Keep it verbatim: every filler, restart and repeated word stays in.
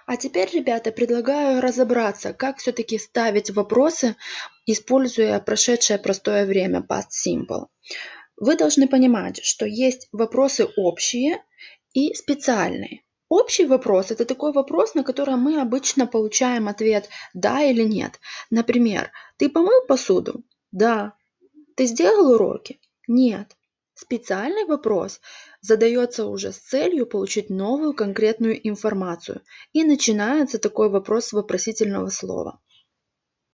А теперь, ребята, предлагаю разобраться, как все-таки ставить вопросы, используя прошедшее простое время past simple. Вы должны понимать, что есть вопросы общие и специальные. Общий вопрос– это такой вопрос, на который мы обычно получаем ответ «да» или «нет». Например, «ты помыл посуду?» «Да». «Ты сделал уроки?» «Нет». Специальный вопрос задается уже с целью получить новую конкретную информацию, и начинается такой вопрос с вопросительного слова.